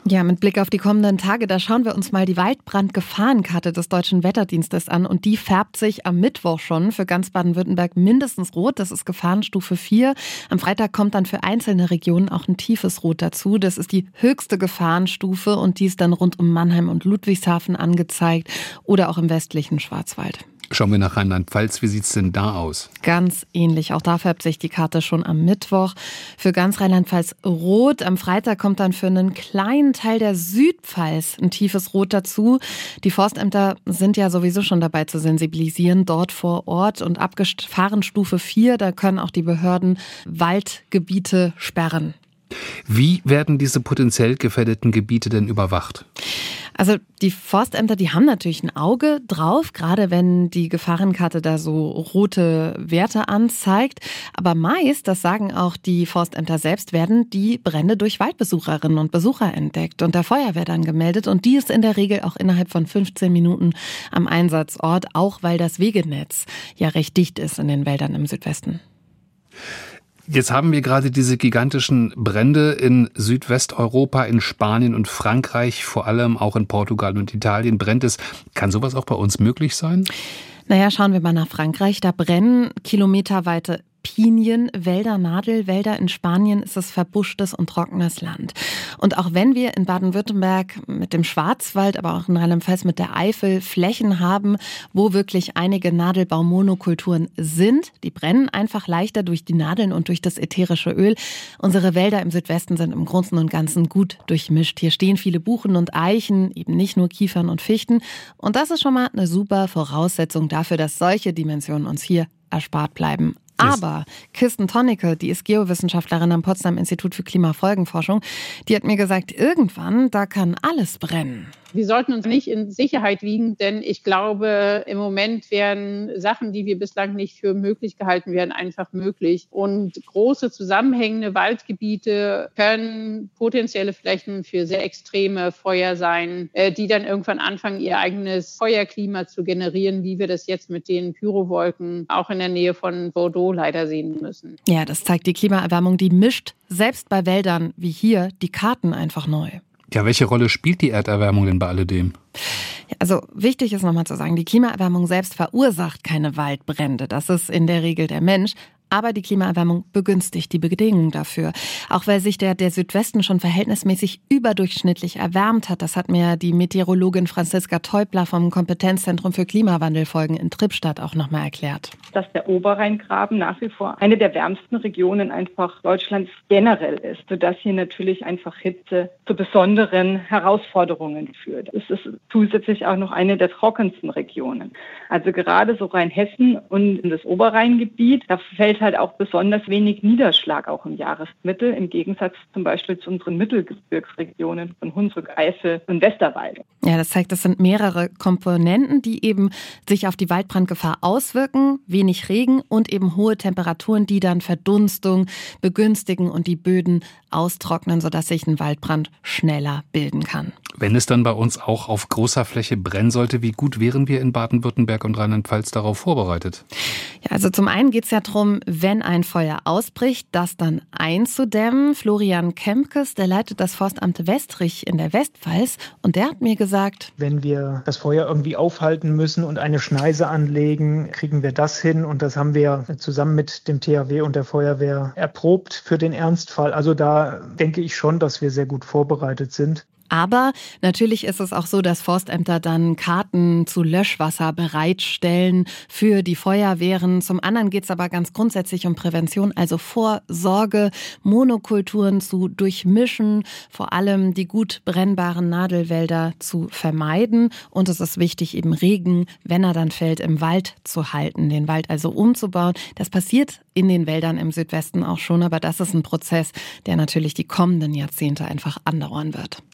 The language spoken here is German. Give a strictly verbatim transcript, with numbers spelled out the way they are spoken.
Ja, mit Blick auf die kommenden Tage, da schauen wir uns mal die Waldbrandgefahrenkarte des Deutschen Wetterdienstes an. Und die färbt sich am Mittwoch schon für ganz Baden-Württemberg mindestens rot. Das ist Gefahrenstufe vier. Am Freitag kommt dann für einzelne Regionen auch ein tiefes Rot dazu. Das ist die höchste Gefahrenstufe und die ist dann rund um Mannheim und Ludwigshafen angezeigt oder auch im westlichen Schwarzwald. Schauen wir nach Rheinland-Pfalz. Wie sieht's denn da aus? Ganz ähnlich. Auch da färbt sich die Karte schon am Mittwoch. Für ganz Rheinland-Pfalz rot. Am Freitag kommt dann für einen kleinen Teil der Südpfalz ein tiefes Rot dazu. Die Forstämter sind ja sowieso schon dabei zu sensibilisieren, dort vor Ort. Und ab Gefahrenstufe vier, da können auch die Behörden Waldgebiete sperren. Wie werden diese potenziell gefährdeten Gebiete denn überwacht? Also die Forstämter, die haben natürlich ein Auge drauf, gerade wenn die Gefahrenkarte da so rote Werte anzeigt. Aber meist, das sagen auch die Forstämter selbst, werden die Brände durch Waldbesucherinnen und Besucher entdeckt und der Feuerwehr dann gemeldet. Und die ist in der Regel auch innerhalb von fünfzehn Minuten am Einsatzort, auch weil das Wegenetz ja recht dicht ist in den Wäldern im Südwesten. Jetzt haben wir gerade diese gigantischen Brände in Südwesteuropa, in Spanien und Frankreich, vor allem auch in Portugal und Italien brennt es. Kann sowas auch bei uns möglich sein? Naja, schauen wir mal nach Frankreich. Da brennen kilometerweite Pinienwälder, Nadelwälder. In Spanien ist es verbuschtes und trockenes Land. Und auch wenn wir in Baden-Württemberg mit dem Schwarzwald, aber auch in Rheinland-Pfalz mit der Eifel Flächen haben, wo wirklich einige Nadelbaummonokulturen sind, die brennen einfach leichter durch die Nadeln und durch das ätherische Öl. Unsere Wälder im Südwesten sind im Großen und Ganzen gut durchmischt. Hier stehen viele Buchen und Eichen, eben nicht nur Kiefern und Fichten. Und das ist schon mal eine super Voraussetzung dafür, dass solche Dimensionen uns hier erspart bleiben. Aber Kirsten Tonnecke, die ist Geowissenschaftlerin am Potsdam Institut für Klimafolgenforschung, die hat mir gesagt, irgendwann, da kann alles brennen. Wir sollten uns nicht in Sicherheit wiegen, denn ich glaube, im Moment werden Sachen, die wir bislang nicht für möglich gehalten werden, einfach möglich. Und große zusammenhängende Waldgebiete können potenzielle Flächen für sehr extreme Feuer sein, die dann irgendwann anfangen, ihr eigenes Feuerklima zu generieren, wie wir das jetzt mit den Pyrowolken auch in der Nähe von Bordeaux leider sehen müssen. Ja, das zeigt die Klimaerwärmung, die mischt selbst bei Wäldern wie hier die Karten einfach neu. Ja, welche Rolle spielt die Erderwärmung denn bei alledem? Ja, also wichtig ist nochmal zu sagen, die Klimaerwärmung selbst verursacht keine Waldbrände. Das ist in der Regel der Mensch. Aber die Klimaerwärmung begünstigt die Bedingungen dafür. Auch weil sich der, der Südwesten schon verhältnismäßig überdurchschnittlich erwärmt hat. Das hat mir die Meteorologin Franziska Teubler vom Kompetenzzentrum für Klimawandelfolgen in Trippstadt auch nochmal erklärt. Dass der Oberrheingraben nach wie vor eine der wärmsten Regionen einfach Deutschlands generell ist, sodass hier natürlich einfach Hitze zu besonderen Herausforderungen führt. Es ist zusätzlich auch noch eine der trockensten Regionen. Also gerade so Rheinhessen und das Oberrheingebiet, da fällt halt auch besonders wenig Niederschlag auch im Jahresmittel, im Gegensatz zum Beispiel zu unseren Mittelgebirgsregionen von Hunsrück, Eifel und Westerwalde. Ja, das zeigt, das sind mehrere Komponenten, die eben sich auf die Waldbrandgefahr auswirken. Wenig Regen und eben hohe Temperaturen, die dann Verdunstung begünstigen und die Böden austrocknen, sodass sich ein Waldbrand schneller bilden kann. Wenn es dann bei uns auch auf großer Fläche brennen sollte, wie gut wären wir in Baden-Württemberg und Rheinland-Pfalz darauf vorbereitet? Ja, also zum einen geht es ja darum, wenn ein Feuer ausbricht, das dann einzudämmen. Florian Kempkes, der leitet das Forstamt Westrich in der Westpfalz und der hat mir gesagt, wenn wir das Feuer irgendwie aufhalten müssen und eine Schneise anlegen, kriegen wir das hin und das haben wir zusammen mit dem T H W und der Feuerwehr erprobt für den Ernstfall. Also da denke ich schon, dass wir sehr gut vorbereitet sind. Aber natürlich ist es auch so, dass Forstämter dann Karten zu Löschwasser bereitstellen für die Feuerwehren. Zum anderen geht es aber ganz grundsätzlich um Prävention, also Vorsorge, Monokulturen zu durchmischen, vor allem die gut brennbaren Nadelwälder zu vermeiden. Und es ist wichtig, eben Regen, wenn er dann fällt, im Wald zu halten, den Wald also umzubauen. Das passiert in den Wäldern im Südwesten auch schon, aber das ist ein Prozess, der natürlich die kommenden Jahrzehnte einfach andauern wird.